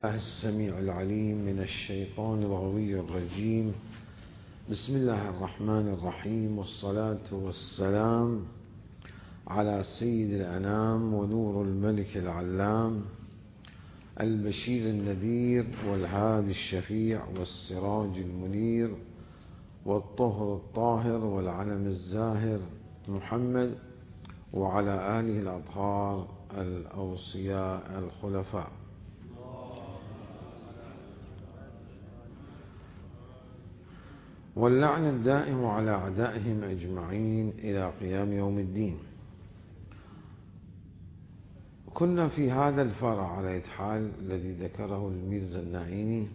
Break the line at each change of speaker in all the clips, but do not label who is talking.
السميع العليم من الشيطان الغوي الرجيم. بسم الله الرحمن الرحيم، والصلاة والسلام على سيد الأنام ونور الملك العلام، البشير النذير والهادي الشفيع والسراج المنير والطهر الطاهر والعلم الزاهر محمد، وعلى آله الأطهار الأوصياء الخلفاء. واللعن الدائم على أعدائهم أجمعين إلى قيام يوم الدين. كنا في هذا الفرع على الحال الذي ذكره الميرزا النعيني،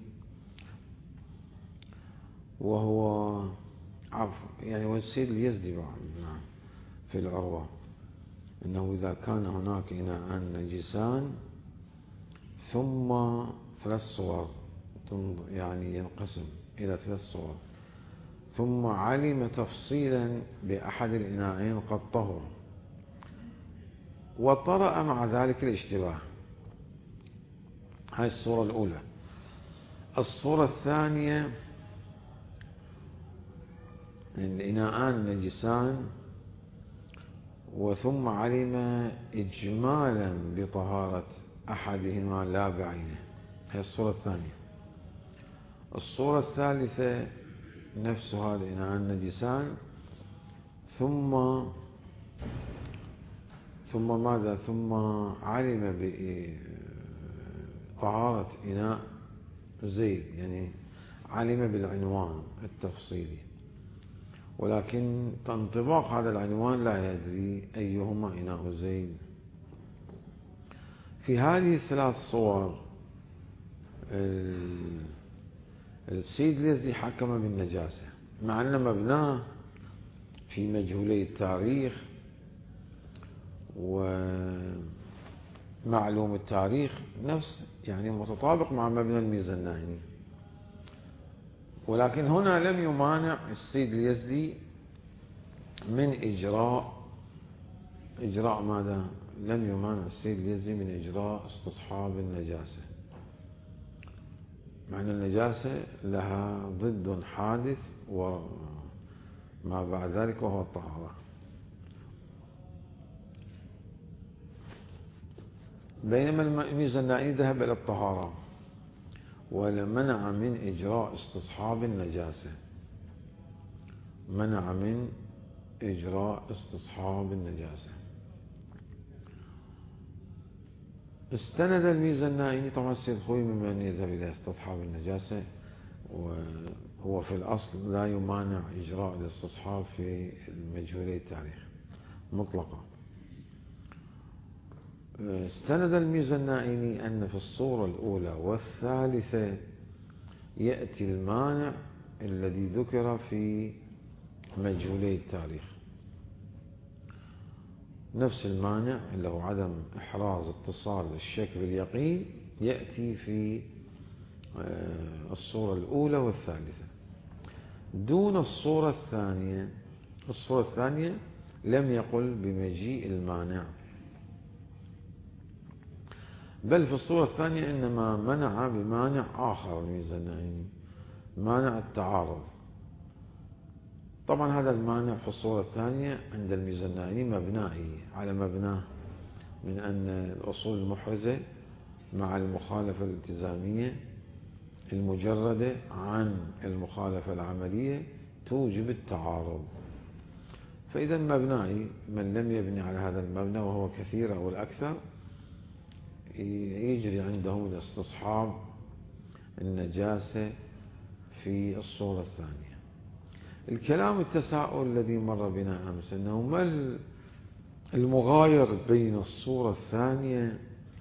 وهو والسيد اليزدي في العروة، أنه إذا كان هناك إناءان نجسان ثم ثلاث صور، ينقسم إلى ثلاث صور، ثم علم تفصيلا بأحد الإناءين قد طهر، وطرأ مع ذلك الاشتباه. هذه الصورة الأولى. الصورة الثانية، الإناءان نجسان وثم علم إجمالا بطهارة أحدهما لا بعينه. هذه الصورة الثانية. الصورة الثالثة نفس هذا الإناءان نجسان ثم ماذا؟ ثم علم بطهارة إناء زيد، علم بالعنوان التفصيلي، ولكن انطباق هذا العنوان لا يدري أيهما إناء زيد. في هذه الثلاث صور السيد اليزدي حكم بالنجاسة، مع أن مبناه في مجهولي التاريخ ومعلوم التاريخ نفس متطابق مع مبنى الميرزا النعيني، ولكن هنا لم يمانع السيد اليزدي من إجراء ماذا؟ لم يمانع السيد اليزدي من إجراء استصحاب النجاسة، مع أن النجاسة لها ضد حادث وما بعد ذلك وهو الطهارة. بينما الميرزا النعيني ذهب إلى الطهارة ومنع من إجراء استصحاب النجاسة، منع من إجراء استصحاب النجاسة. استند الميرزا النعيني، طبعا السيد خوي ممن يذهب إلى استصحاب النجاسة، وهو في الأصل لا يمانع إجراء الاستصحاب في مجهولي التاريخ مطلقا. استند الميرزا النعيني أن في الصورة الأولى والثالثة يأتي المانع الذي ذكر في مجهولي التاريخ، نفس المانع اللي هو عدم إحراز اتصال الشك باليقين، يأتي في الصورة الأولى والثالثة دون الصورة الثانية. الصورة الثانية لم يقل بمجيء المانع، بل في الصورة الثانية إنما منع بمانع آخر الميرزا النعيني، مانع التعارض. طبعا هذا المانع في الصورة الثانية عند الميرزا النعيني مبنائي على مبناه من أن الأصول المحرزة مع المخالفة الالتزامية المجردة عن المخالفة العملية توجب التعارض. فإذا مبنائي، من لم يبني على هذا المبنى وهو كثير أو الأكثر يجري عندهم الاستصحاب النجاسة في الصورة الثانية. الكلام التساؤل الذي مر بنا أمس أنه ما المغاير بين الصورة الثانية؟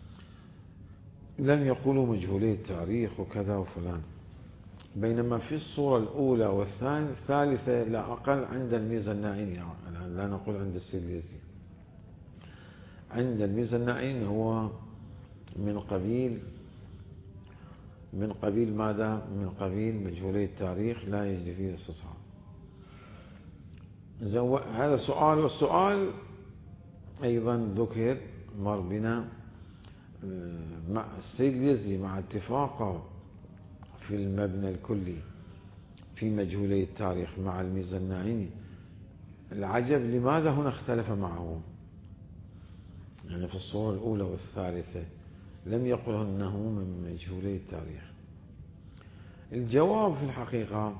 لم يقولوا مجهولي التاريخ وكذا وفلان، بينما في الصورة الأولى والثالثة لا أقل عند الميرزا النعيني، لا نقول عند السيد اليزدي، عند الميرزا النعيني هو من قبيل ماذا؟ من قبيل مجهولي التاريخ لا يجري فيه استصحاب. هذا سؤال، والسؤال أيضا ذكر مر بنا مع السيد اليزدي مع اتفاقه في المبنى الكلي في مجهولي التاريخ مع الميزة الناعيني، العجب لماذا هنا اختلف معه؟ يعني في الصورة الأولى والثالثة لم يقل أنه من مجهولي التاريخ. الجواب في الحقيقة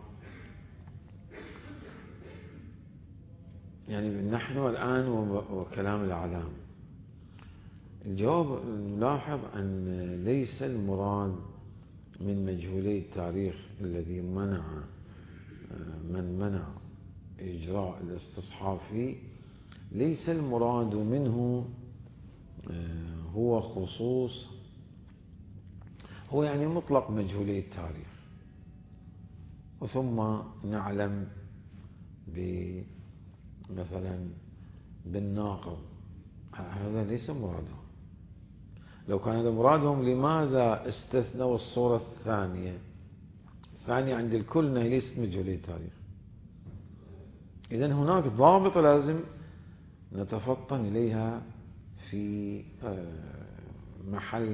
يعني نحن الآن وكلام الأعلام، الجواب نلاحظ أن ليس المراد من مجهولي التاريخ الذي منع إجراء الاستصحاب فيه، ليس المراد منه هو خصوص، هو يعني مطلق مجهولي التاريخ، وثم نعلم مثلا بالناقض، هذا ليس مرادهم. لو كان هذا مرادهم لماذا استثنوا الصورة الثانية عند الكل أنها ليست مجهولي التاريخ؟ إذن هناك ضابط لازم نتفطن إليها في محل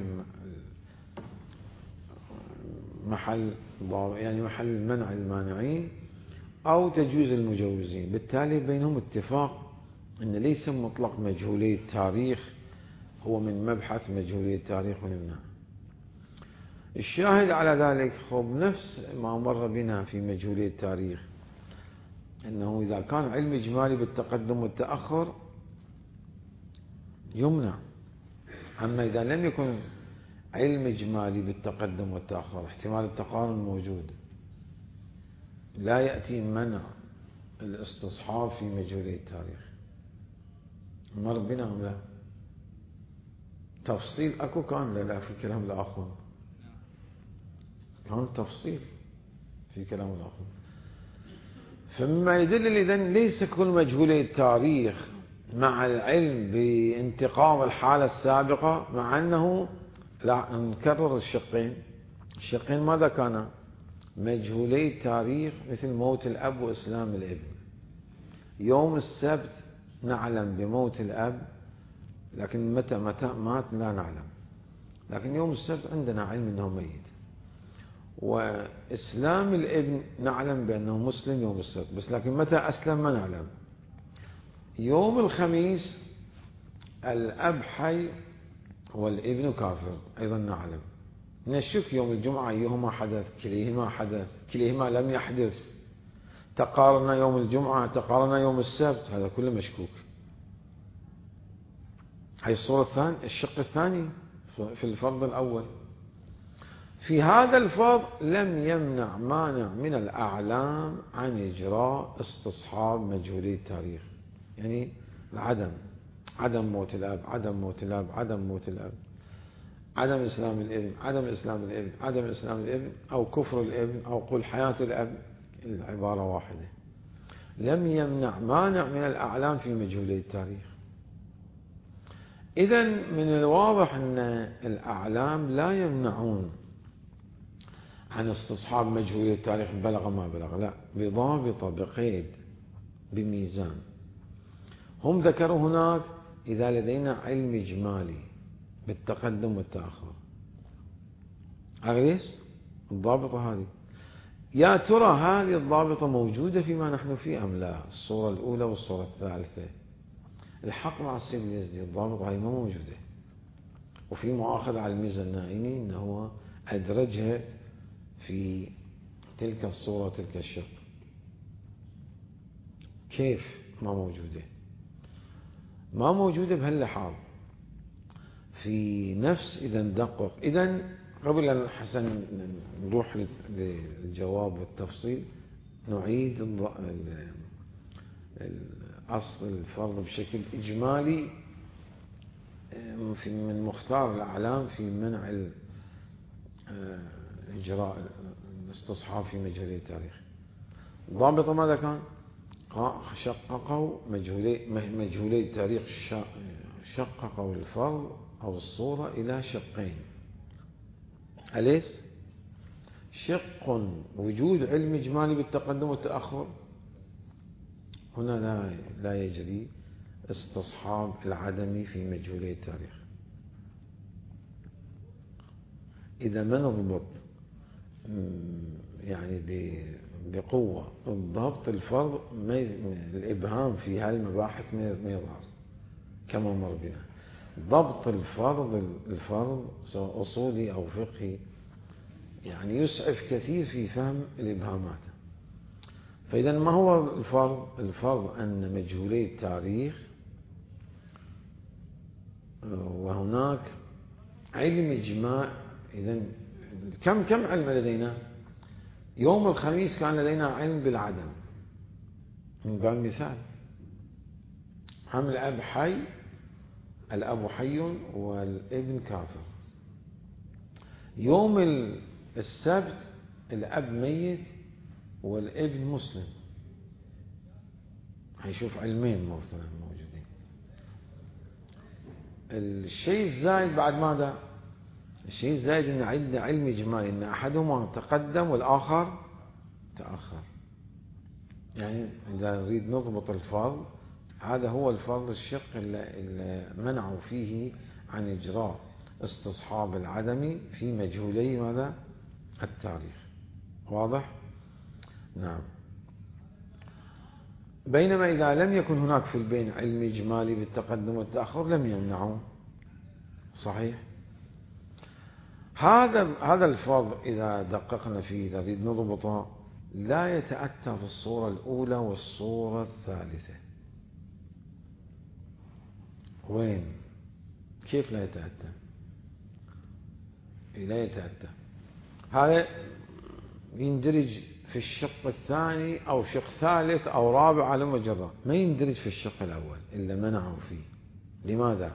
منع المانعين أو تجويز المجوزين. بالتالي بينهم اتفاق أن ليس مطلق مجهولي التاريخ هو من مبحث مجهولي التاريخ ونمنع. الشاهد على ذلك نفس ما مر بنا في مجهولي التاريخ، أنه إذا كان علم إجمالي بالتقدم والتأخر يمنع، أما إذا لم يكن علم إجمالي بالتقدم والتأخر احتمال التقارن موجود، لا يأتي منع الاستصحاب في مجهولي التاريخ. مر بنا أم لا؟ تفصيل أكو كان لا في كلام الآخر، كان تفصيل في كلام الآخر. فمما يدل إذن ليس كل مجهولي التاريخ مع العلم بانتقام الحالة السابقة، مع أنه لا نكرر الشقين ماذا كان؟ مجهولي التاريخ مثل موت الأب وإسلام الابن. يوم السبت نعلم بموت الأب، لكن متى مات لا نعلم، لكن يوم السبت عندنا علم أنه ميت. وإسلام الابن نعلم بأنه مسلم يوم السبت، بس لكن متى أسلم ما نعلم. يوم الخميس الأب حي والابن كافر أيضا نعلم. نشك يوم الجمعة أيهما حدث، كليهما حدث، كليهما لم يحدث، تقارن يوم الجمعة، تقارن يوم السبت، هذا كله مشكوك. هي الصورة الثانية، الشق الثاني في الفرض الأول. في هذا الفرض لم يمنع مانع من الأعلام عن إجراء استصحاب مجهولي التاريخ، يعني عدم موت الأب، عدم إسلام الابن، أو كفر الابن، أو قل حياة الأب، العبارة واحدة. لم يمنع مانع من الأعلام في مجهولي التاريخ. إذن من الواضح أن الأعلام لا يمنعون عن استصحاب مجهولي التاريخ بلغ ما بلغ، لا، بضابطة، بقيد، بميزان. هم ذكروا هناك إذا لدينا علم إجمالي بالتقدم والتأخر، أغليس الضابطة هذه. يا ترى هذه الضابطة موجودة فيما نحن فيه أم لا؟ الصورة الأولى والصورة الثالثة. الحق مع السيد اليزدي، الضابطة هذه ما موجودة، وفي مؤاخذة على الميزة النائني أنه أدرجها في تلك الصورة تلك الشق. كيف ما موجودة؟ ما موجودة بهاللحاظ في نفس، إذا ندقق، إذا قبل أن حسن نروح للجواب والتفصيل نعيد أصل الفرض بشكل إجمالي من مختار الأعلام في منع إجراء الاستصحاب في مجهولي التاريخ. ضابطه ماذا كان؟ شققوا مجهولي التاريخ، شققوا الفرض أو الصورة إلى شقين. أليس؟ شق وجود علم إجمالي بالتقدم والتأخر، هنا لا يجري استصحاب العدمي في مجهولي التاريخ. إذا ما نضبط يعني بقوة الضبط الفرض، الإبهام في هذه المباحث ما يظهر كما مر بنا. ضبط الفرض سواء أصولي أو فقهي يعني يسعف كثير في فهم الإبهامات. فإذا ما هو الفرض؟ الفرض أن مجهولي التاريخ، وهناك علم إجماع. إذا كم علم لدينا؟ يوم الخميس كان لدينا علم بالعدم من باب المثال. هم الأب حي، الأب حي والابن كافر. يوم السبت الأب ميت والابن مسلم. هيشوف علمين موجودين. الشيء الزائد بعد ماذا؟ الشيء الزائد أن عندنا علم إجمالي أن أحدهما تقدم والآخر تأخر. يعني إذا نريد نضبط الفرض، هذا هو الفرض الشق اللي منعوا فيه عن إجراء استصحاب العدم في مجهولي ماذا؟ التاريخ. واضح؟ نعم. بينما إذا لم يكن هناك في البين علم إجمالي بالتقدم والتأخر لم يمنعه. صحيح؟ هذا الفرض إذا دققنا فيه، إذا نريد نضبطه، لا يتأتى في الصورة الأولى والصورة الثالثة. وين؟ كيف لا يتأتى؟ لا يتأتى. هذا يندرج في الشق الثاني أو شق ثالث أو رابع على مجرد، ما يندرج في الشق الأول إلا منعه فيه. لماذا؟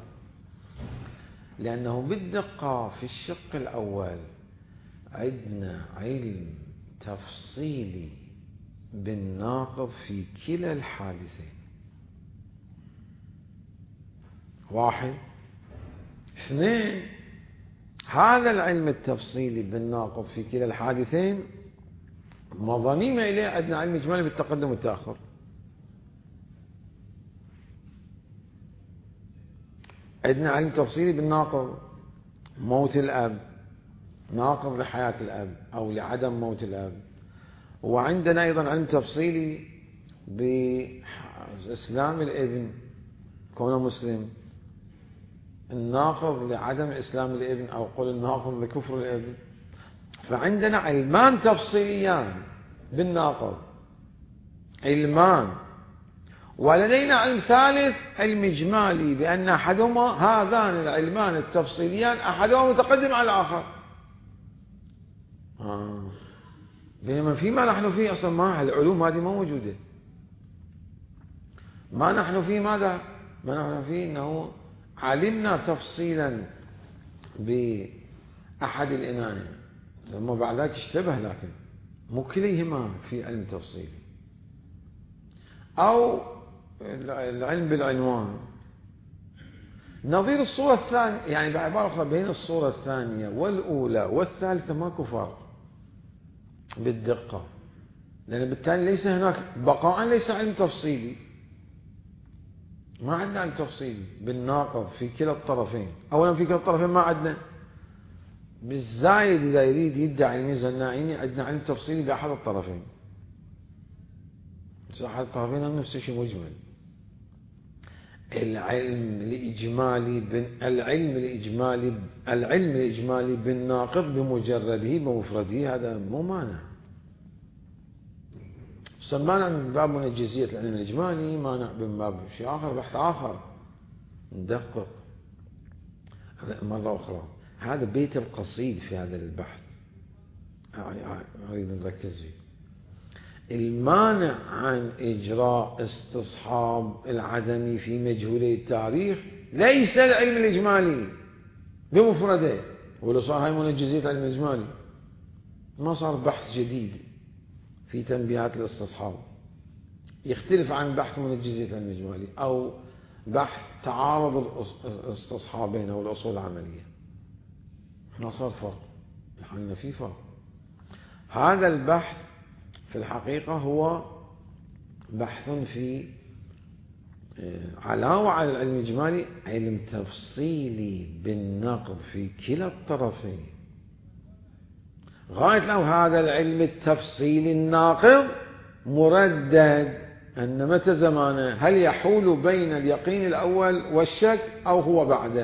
لأنه بالدقة في الشق الأول عندنا علم تفصيلي بالناقض في كلا الحادثين. واحد. اثنين، هذا العلم التفصيلي بالناقض في كلا الحادثين مضامين إليه عندنا علم إجمالي بالتقدم والتأخر. عندنا علم تفصيلي بالناقض، موت الأب، ناقض لحياة الأب أو لعدم موت الأب. وعندنا أيضا علم تفصيلي بإسلام الابن كونه مسلم، الناقض لعدم إسلام الابن أو قل الناقض لكفر الابن. فعندنا علمان تفصيليان بالناقض، علمان. ولدينا علم ثالث علم إجمالي بأن أحدهما، هذان العلمان التفصيليان أحدهما متقدم على الآخر. بينما فيما نحن فيه أصلا ما العلوم هذه ما موجودة. ما نحن فيه ماذا؟ ما نحن فيه أنه علمنا تفصيلا بأحد الإناين ثم بعد ذلك اشتبه، لكن مو كليهما في علم تفصيلي. أو العلم بالعنوان نظير الصورة الثانية. يعني بعبارة أخرى بين الصورة الثانية والأولى والثالثة ماكو فرق بالدقة، لأن بالتالي ليس هناك بقاء، ليس علم تفصيلي. ما عندنا علم تفصيلي بالناقض في كلا الطرفين. أولا في كلا الطرفين ما عندنا. بالزايد إذا يريد يدعي الميزة النائمة عندنا علم تفصيلي بأحد الطرفين. أحد الطرفين نفس الشيء مجمل. العلم الإجمالي بالناقض بمجرده بمفرده هذا مو مانع. سمانا من باب منجزية العلم الإجمالي، مانع من باب شيء آخر، بحث آخر. ندقق مرة أخرى. هذا بيت القصيد في هذا البحث أريد نركز فيه. المانع عن إجراء استصحاب العدم في مجهولي التاريخ ليس العلم الإجمالي بمفرده. ولو صار هاي منجزية العلم الإجمالي ما صار بحث جديد في تنبيهات الاستصحاب يختلف عن بحث منجزية العلم الإجمالي أو بحث تعارض الاستصحابين أو الأصول العملية. ما صار فرق، نحن في فرق. هذا البحث في الحقيقة هو بحث في علاوة على العلم الإجمالي علم تفصيلي بالنقد في كلا الطرفين. غاية له هذا العلم التفصيلي الناقض مردد، أن متى زمانه، هل يحول بين اليقين الأول والشك أو هو بعده.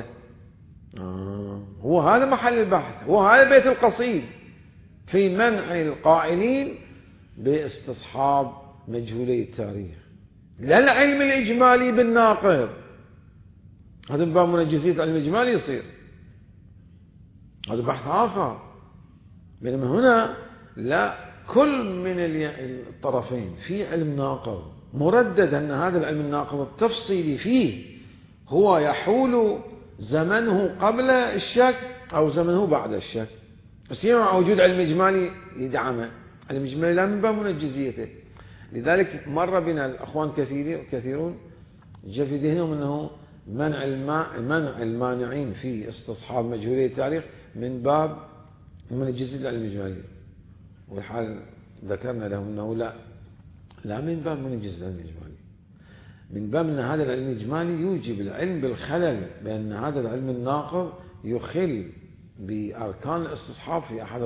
هو هذا محل البحث، هو هذا بيت القصيد في منع القائلين باستصحاب مجهولي التاريخ، لا العلم الإجمالي بالناقض. هذا من باب منجزية العلم الإجمالي يصير، هذا بحث آخر. بينما هنا لا، كل من الطرفين في علم ناقض مردد، أن هذا العلم الناقض التفصيلي فيه هو يحول زمنه قبل الشك أو زمنه بعد الشك، بس مع وجود علم إجمالي يدعمه. علم إجمالي لا من باب منجزيته. لذلك مر بنا الأخوان كثيرون جاء في ذهنهم أنه منع المانعين في استصحاب مجهولي التاريخ من باب منجزية العلم الإجمالي، والحال ذكرنا لهم أنه لا من باب منجزية العلم الإجمالي، من باب أن هذا العلم الإجمالي يوجب العلم بالخلل، بأن هذا العلم الناقض يخل بأركان الاستصحاب في أحد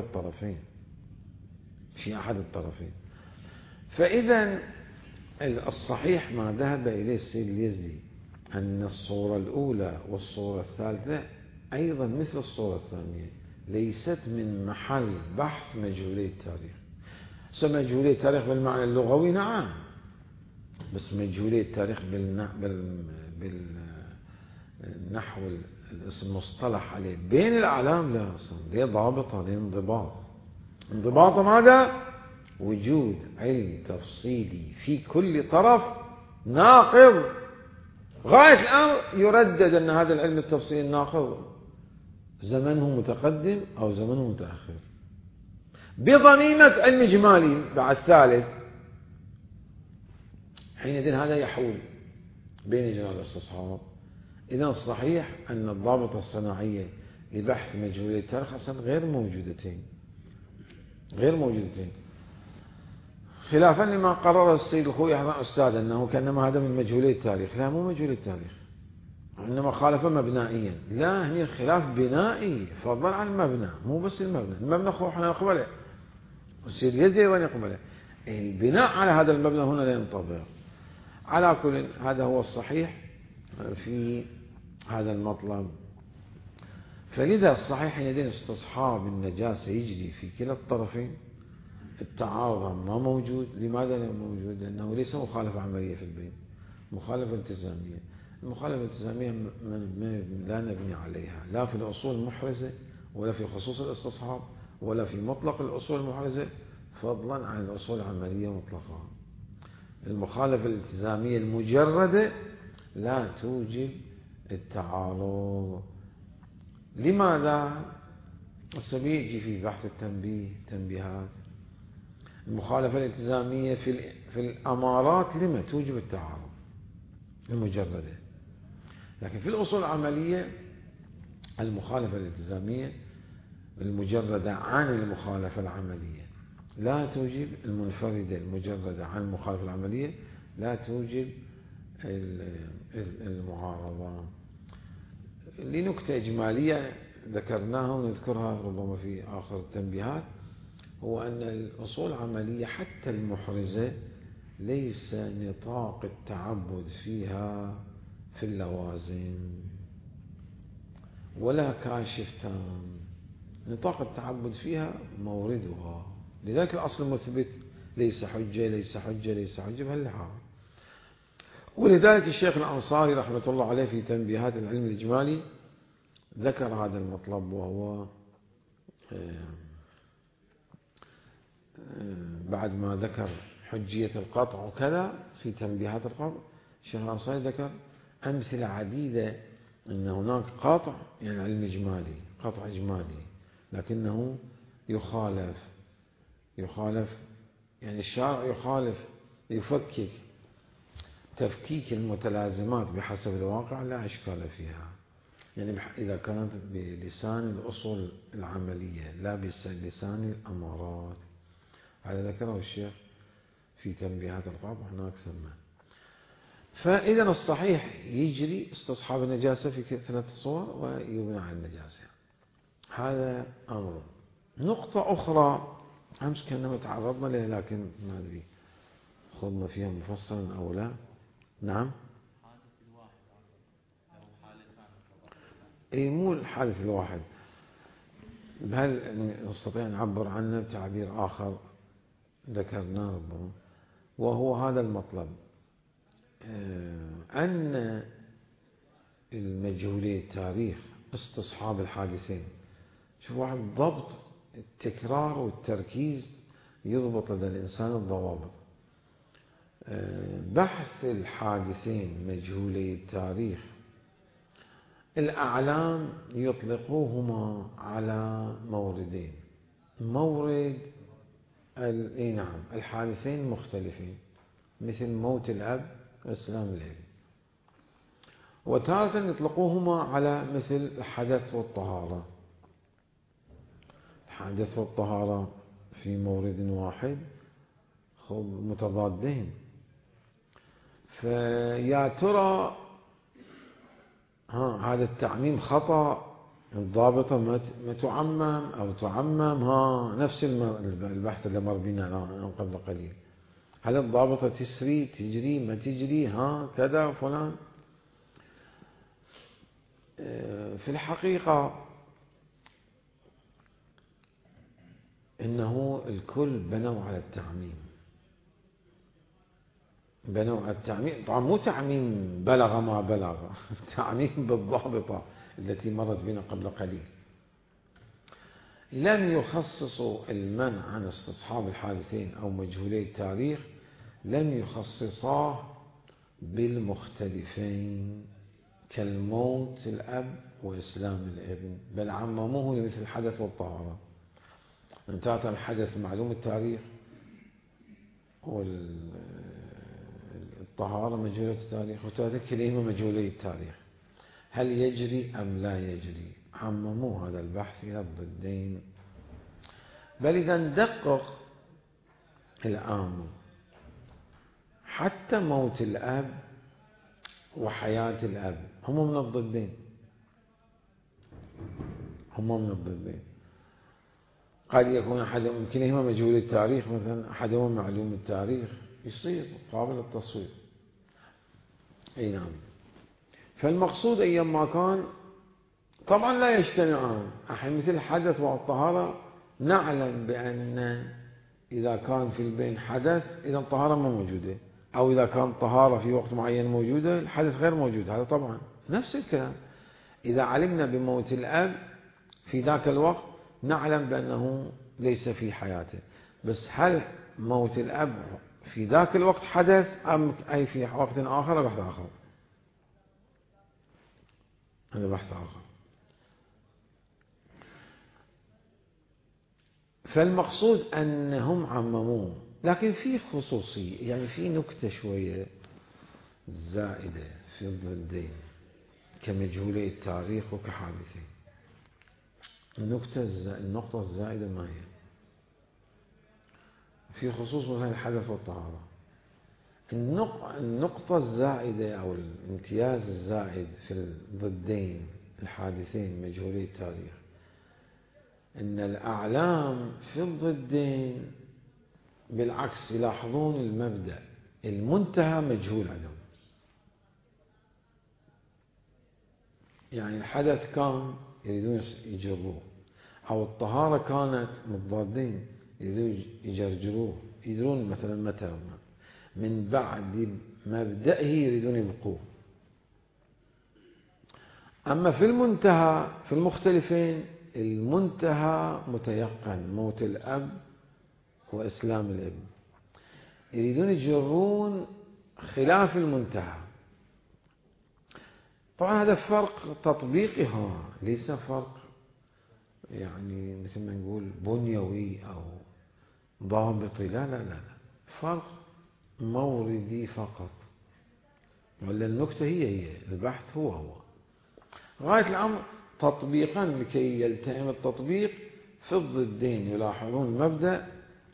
الطرفين. فإذا الصحيح ما ذهب إليه السيد اليزدي أن الصورة الأولى والصورة الثالثة أيضا مثل الصورة الثانية ليست من محل بحث مجهولي التاريخ. مجهولي التاريخ بالمعنى اللغوي نعم، بس مجهولي التاريخ بالنحو المصطلح عليه بين الأعلام لا، أصلا ليه ضابطة، ليه انضباط ماذا؟ وجود علم تفصيلي في كل طرف ناقض. غاية الأمر يردد أن هذا العلم التفصيلي الناقض زمنه متقدم أو زمنه متأخر، بضميمة علم إجمالي بعد ثالث. حينئذ هذا يحول بين جناب الاستصحاب. إذن الصحيح أن الضابطة الصناعية لبحث مجهولي التاريخ أصلا غير موجودتين، خلافا لما قرر السيد الخوي أستاذ أنه كأنما هذا من مجهولي التاريخ. لا، مو مجهولي التاريخ، إنما خالف مبنائيا. لا، هني خلاف بنائي فضلا عن المبنى، مو بس المبنى احنا نقبله، والسيد اليزدي أيضا يقبله. البناء على هذا المبنى هنا لا ينطبق. على كل هذا هو الصحيح في هذا المطلب. فلذا الصحيح حينئذ استصحاب النجاسة يجري في كلا الطرفين. التعارض ما موجود. لماذا لا موجود؟ لأنه ليس مخالفة عملية في البين، مخالفة التزامية. المخالفة الالتزامية لا نبني عليها لا في الأصول المحرزة ولا في خصوص الاستصحاب ولا في مطلق الأصول المحرزة، فضلا عن الأصول العملية مطلقا. المخالفة الالتزامية المجردة لا توجب التعارض. لماذا؟ السبيعي في بحث التنبيه تنبيهات. المخالفة الالتزامية في الأمارات لما توجب التعارض المجردة، لكن في الأصول العملية المخالفة الالتزامية المجردة عن المخالفة العملية لا توجب، المنفردة المجردة عن المخالفة العملية لا توجب المعارضة. لنكتة إجمالية ذكرناها ونذكرها ربما في آخر التنبيهات، هو أن الأصول العملية حتى المحرزة ليس نطاق التعبد فيها في اللوازم ولا كاشف تام، نطاق التعبد فيها موردها. لذلك الأصل المثبت ليس حجة ليس حجة ليس حجة بهاللحاظ. ولذلك الشيخ الأنصاري رحمة الله عليه في تنبيهات العلم الإجمالي ذكر هذا المطلب، وهو بعد ما ذكر حجية القطع وكذا في تنبيهات القطع، الشيخ الأنصاري ذكر أمثلة عديدة أن هناك قطع يعني علم إجمالي، قطع إجمالي، لكنه يخالف يعني الشارع يخالف، يفكك تفكيك المتلازمات بحسب الواقع لا إشكال فيها، يعني إذا كانت بلسان الأصول العملية لا بلسان الأمارات. هذا ذكره الشيخ في تنبيهات القطع هناك ثم. فإذا الصحيح يجري استصحاب النجاسة في 3 صور ويبنى على النجاسة. هذا أمر. نقطة أخرى أمس كنا تعرضنا لها لكن ما أدري خضنا فيها مفصلا أو لا. نعم. أي مو الحادث الواحد، هل نستطيع أن نعبر عنه بتعبير آخر ذكرناه ربما، وهو هذا المطلب أن المجهولي التاريخ استصحاب الحادثين. شوف واحد ضبط التكرار والتركيز يضبط لدى الإنسان الضوابط. بحث الحادثين مجهولي التاريخ، الأعلام يطلقوهما على موردين. مورد نعم الحادثين مختلفين مثل موت الأب وإسلام الابن، وتارة يطلقوهما على مثل الحدث والطهارة. الحدث والطهارة في مورد واحد متضادين، فيا ترى هذا التعميم خطأ، الضابطة ما تعمم أو تعمم، نفس البحث اللي مر بنا قبل قليل. هل الضابطة تجري ما تجري كذا فلان؟ في الحقيقة إنه الكل بنوا على التعميم، بنوا على التعميم. طبعا مو تعميم بلغ ما بلغ، تعميم بالضابطة التي مرت بنا قبل قليل. لم يخصصوا المنع عن استصحاب الحادثين أو مجهولي التاريخ، لم يخصصاه بالمختلفين كالموت الأب وإسلام الابن، بل عمموه لمثل الحدث والطهارة. انتهت الحدث معلوم التاريخ والطهارة مجهولة التاريخ، وتارك كلمة مجهولي التاريخ، هل يجري أم لا يجري؟ عمموا هذا البحث إلى الضدين. بل إذا ندقق الآن حتى موت الأب وحياة الأب هم من الضدين، هم من الضدين. قد يكون أحدهم كلهما مجهول التاريخ، مثلا أحدهم معلوم التاريخ، يصير قابل للتصوير. أي نعم. فالمقصود أيما كان طبعا لا يجتمعان. مثل الحدث والطهارة نعلم بأن إذا كان في البين حدث إذا الطهارة ما موجودة، أو إذا كان طهارة في وقت معين موجودة الحدث غير موجود. هذا طبعا نفس الكلام. إذا علمنا بموت الأب في ذاك الوقت نعلم بأنه ليس في حياته، بس هل موت الأب في ذاك الوقت حدث أم أي في وقت آخر؟ بحث آخر، هذا بحث آخر. فالمقصود أنهم عمموه، لكن في خصوصية، يعني في نكتة شوية زائدة في الضدين كمجهولي التاريخ وكحادثين. النقطة الزائدة ما هي؟ في خصوص مثلا الحدث والطهارة، النقطة الزائدة أو الامتياز الزائد في الضدين الحادثين مجهولي التاريخ أن الأعلام في الضدين بالعكس يلاحظون المبدأ، المنتهى مجهول عندهم. يعني الحدث كان يريدون يجروه، أو الطهارة كانت متضادين يريدون يجرجروه، يدرون مثلا متى من بعد مبدئه يريدون يبقوه. أما في المنتهى في المختلفين المنتهى متيقن، موت الأب وإسلام الابن، يريدون يجرون خلاف المنتهى. طبعا هذا فرق تطبيقي، ليس فرق يعني مثل ما نقول بنيوي أو ضابطي، لا لا لا، فرق موردي فقط. ولا النكتة هي البحث هو غاية الأمر تطبيقا لكي يلتئم التطبيق في الضدين يلاحظون المبدأ،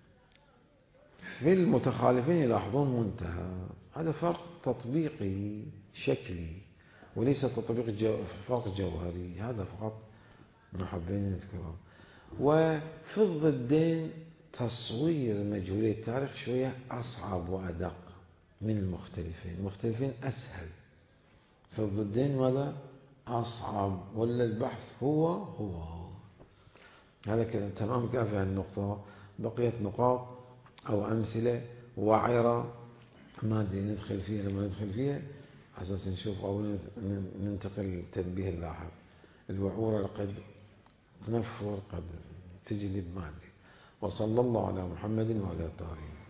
في المتخالفين يلاحظون منتهى. هذا فرق تطبيقي شكلي وليس تطبيق فرق جوهري. هذا فقط ما حبينا نذكره. وفي الضدين تصوير مجهولي التاريخ شوية أصعب وأدق من المختلفين أسهل، في الضدين ولا أصعب، ولا البحث هو هذا كده تمام كافي عن النقطة. بقيت نقاط أو أمثلة وعرة ما أدري ندخل فيها لما ندخل فيها أساس نشوف أو ننتقل للتنبيه اللاحق. الوعورة قد تنفر قد تجلب ما أدري. وصلى الله على محمد وعلى الطاهرين.